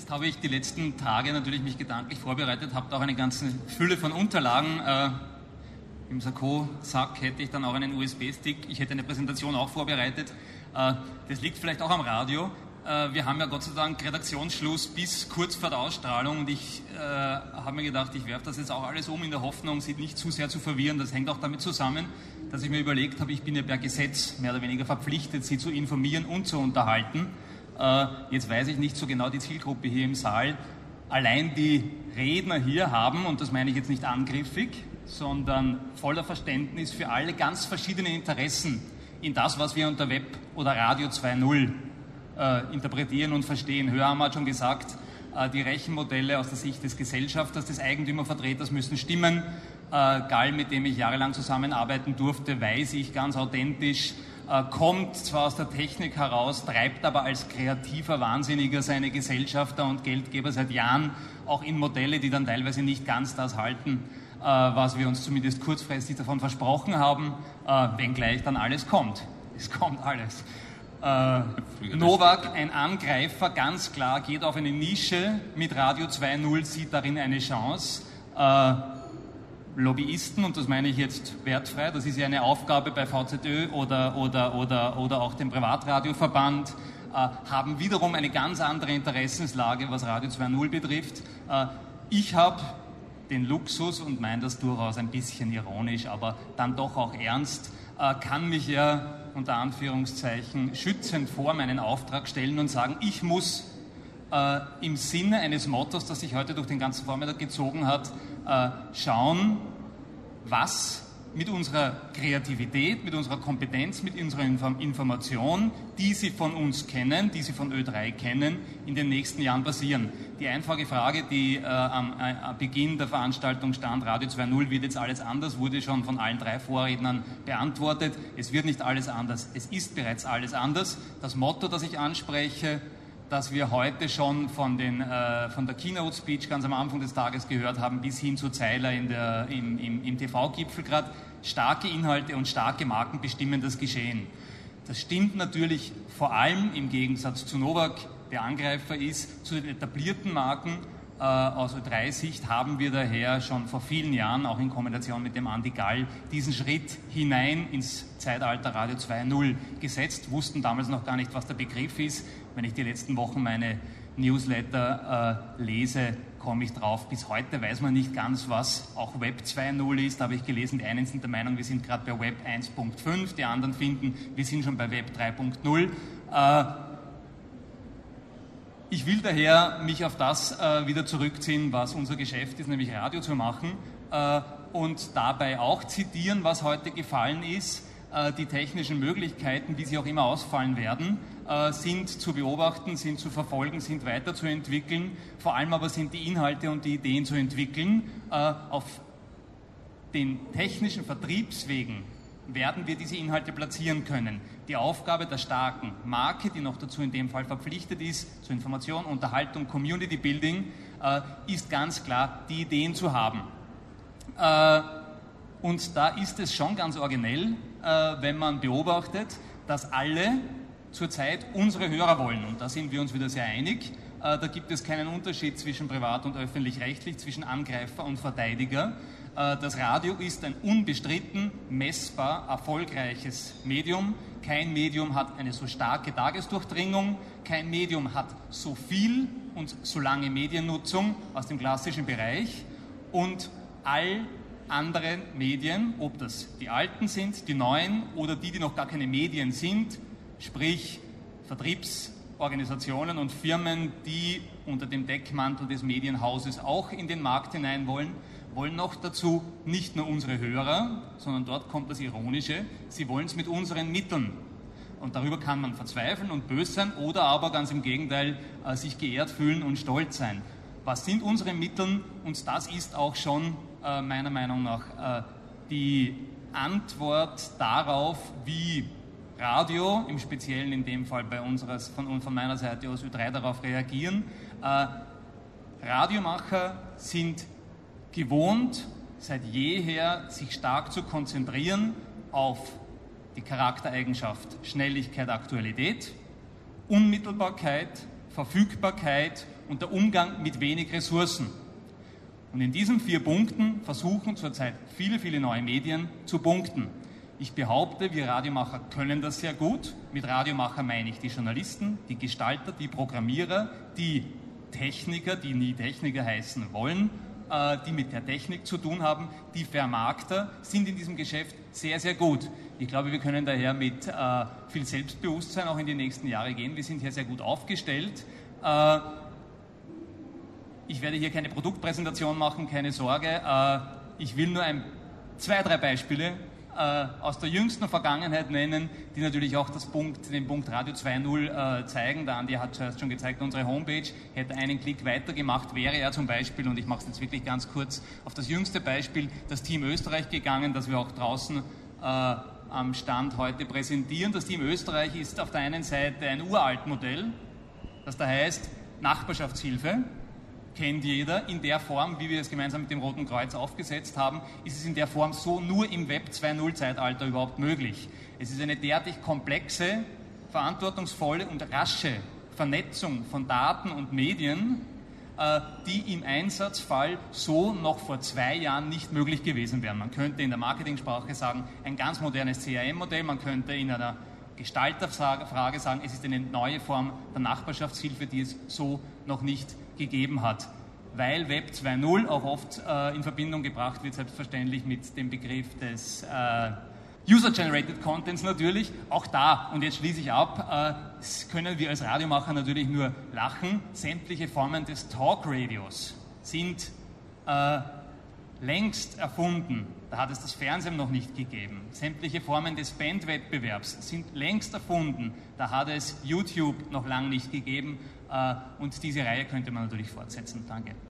Jetzt habe ich die letzten Tage natürlich mich gedanklich vorbereitet, habe auch eine ganze Fülle von Unterlagen. Im Sakko-Sack hätte ich dann auch einen USB-Stick. Ich hätte eine Präsentation auch vorbereitet. Das liegt vielleicht auch am Radio. Wir haben ja Gott sei Dank Redaktionsschluss bis kurz vor der Ausstrahlung und ich habe mir gedacht, ich werfe das jetzt auch alles um in der Hoffnung, sie nicht zu sehr zu verwirren. Das hängt auch damit zusammen, dass ich mir überlegt habe, ich bin ja per Gesetz mehr oder weniger verpflichtet, Sie zu informieren und zu unterhalten. Jetzt weiß ich nicht so genau die Zielgruppe hier im Saal. Allein die Redner hier haben, und das meine ich jetzt nicht angriffig, sondern voller Verständnis für alle ganz verschiedene Interessen in das, was wir unter Web oder Radio 2.0 interpretieren und verstehen. Hörhammer hat schon gesagt, die Rechenmodelle aus der Sicht des Gesellschafters, des Eigentümervertreters müssen stimmen. Gall, mit dem ich jahrelang zusammenarbeiten durfte, weiß ich ganz authentisch, kommt zwar aus der Technik heraus, treibt aber als kreativer Wahnsinniger seine Gesellschafter und Geldgeber seit Jahren auch in Modelle, die dann teilweise nicht ganz das halten, was wir uns zumindest kurzfristig davon versprochen haben, wenngleich dann alles kommt. Es kommt alles. Novak, ein Angreifer, ganz klar, geht auf eine Nische mit Radio 2.0, sieht darin eine Chance. Lobbyisten, und das meine ich jetzt wertfrei, das ist ja eine Aufgabe bei VZÖ oder auch dem Privatradioverband, haben wiederum eine ganz andere Interessenslage, was Radio 2.0 betrifft. Ich habe den Luxus und meine das durchaus ein bisschen ironisch, aber dann doch auch ernst, kann mich ja unter Anführungszeichen schützend vor meinen Auftrag stellen und sagen, ich muss im Sinne eines Mottos, das sich heute durch den ganzen Vormittag gezogen hat, schauen, was mit unserer Kreativität, mit unserer Kompetenz, mit unserer Information, die Sie von uns kennen, die Sie von Ö3 kennen, in den nächsten Jahren passieren. Die einfache Frage, die am Beginn der Veranstaltung stand, Radio 2.0 wird jetzt alles anders, wurde schon von allen drei Vorrednern beantwortet. Es wird nicht alles anders, es ist bereits alles anders. Das Motto, das ich anspreche, das wir heute schon von der Keynote-Speech ganz am Anfang des Tages gehört haben, bis hin zu Zeiler im TV-Gipfel gerade, starke Inhalte und starke Marken bestimmen das Geschehen. Das stimmt natürlich vor allem im Gegensatz zu Novak, der Angreifer ist. Zu den etablierten Marken aus Ö3-Sicht haben wir daher schon vor vielen Jahren, auch in Kombination mit dem Andi Gall, diesen Schritt hinein ins Zeitalter Radio 2.0 gesetzt, wussten damals noch gar nicht, was der Begriff ist. Wenn ich die letzten Wochen meine Newsletter lese, komme ich drauf. Bis heute weiß man nicht ganz, was auch Web 2.0 ist. Da habe ich gelesen, die einen sind der Meinung, wir sind gerade bei Web 1.5, die anderen finden, wir sind schon bei Web 3.0. Ich will daher mich auf das wieder zurückziehen, was unser Geschäft ist, nämlich Radio zu machen und dabei auch zitieren, was heute gefallen ist. Die technischen Möglichkeiten, wie sie auch immer ausfallen werden, sind zu beobachten, sind zu verfolgen, sind weiterzuentwickeln. Vor allem aber sind die Inhalte und die Ideen zu entwickeln. Auf den technischen Vertriebswegen werden wir diese Inhalte platzieren können. Die Aufgabe der starken Marke, die noch dazu in dem Fall verpflichtet ist, zu Information, Unterhaltung, Community Building, ist ganz klar, die Ideen zu haben. Und da ist es schon ganz originell, wenn man beobachtet, dass alle zurzeit unsere Hörer wollen. Und da sind wir uns wieder sehr einig. Da gibt es keinen Unterschied zwischen privat und öffentlich-rechtlich, zwischen Angreifer und Verteidiger. Das Radio ist ein unbestritten, messbar erfolgreiches Medium. Kein Medium hat eine so starke Tagesdurchdringung, kein Medium hat so viel und so lange Mediennutzung aus dem klassischen Bereich und all andere Medien, ob das die alten sind, die neuen oder die noch gar keine Medien sind, sprich Vertriebsorganisationen und Firmen, die unter dem Deckmantel des Medienhauses auch in den Markt hinein wollen noch dazu nicht nur unsere Hörer, sondern dort kommt das Ironische, sie wollen es mit unseren Mitteln. Und darüber kann man verzweifeln und böse sein oder aber ganz im Gegenteil sich geehrt fühlen und stolz sein. Was sind unsere Mittel? Und das ist auch schon meiner Meinung nach die Antwort darauf, wie Radio, im Speziellen in dem Fall von meiner Seite aus Ö3 darauf reagieren. Radiomacher sind gewohnt, seit jeher sich stark zu konzentrieren auf die Charaktereigenschaft Schnelligkeit, Aktualität, Unmittelbarkeit, Verfügbarkeit und der Umgang mit wenig Ressourcen. Und in diesen 4 Punkten versuchen zurzeit viele, viele neue Medien zu punkten. Ich behaupte, wir Radiomacher können das sehr gut. Mit Radiomacher meine ich die Journalisten, die Gestalter, die Programmierer, die Techniker, die nie Techniker heißen wollen, die mit der Technik zu tun haben, die Vermarkter sind in diesem Geschäft sehr, sehr gut. Ich glaube, wir können daher mit viel Selbstbewusstsein auch in die nächsten Jahre gehen. Wir sind hier sehr gut aufgestellt. Ich werde hier keine Produktpräsentation machen, keine Sorge. Ich will nur 2, 3 Beispiele aus der jüngsten Vergangenheit nennen, die natürlich auch den Punkt Radio 2.0 zeigen. Der Andi hat zuerst schon gezeigt, unsere Homepage hätte einen Klick weiter gemacht, wäre er zum Beispiel, und ich mache es jetzt wirklich ganz kurz, auf das jüngste Beispiel, das Team Österreich gegangen, das wir auch draußen am Stand heute präsentieren. Das Team Österreich ist auf der einen Seite ein uralt Modell, das da heißt Nachbarschaftshilfe. Kennt jeder. In der Form, wie wir es gemeinsam mit dem Roten Kreuz aufgesetzt haben, ist es in der Form so nur im Web 2.0-Zeitalter überhaupt möglich. Es ist eine derartig komplexe, verantwortungsvolle und rasche Vernetzung von Daten und Medien, die im Einsatzfall so noch vor 2 Jahren nicht möglich gewesen wären. Man könnte in der Marketingsprache sagen, ein ganz modernes CRM-Modell, man könnte in einer Gestalterfrage sagen, es ist eine neue Form der Nachbarschaftshilfe, die es so noch nicht gegeben hat. Weil Web 2.0 auch oft in Verbindung gebracht wird, selbstverständlich mit dem Begriff des User-Generated Contents natürlich. Auch da, und jetzt schließe ich ab, können wir als Radiomacher natürlich nur lachen. Sämtliche Formen des Talkradios sind längst erfunden. Da hat es das Fernsehen noch nicht gegeben. Sämtliche Formen des Bandwettbewerbs sind längst erfunden. Da hat es YouTube noch lange nicht gegeben. Und diese Reihe könnte man natürlich fortsetzen. Danke.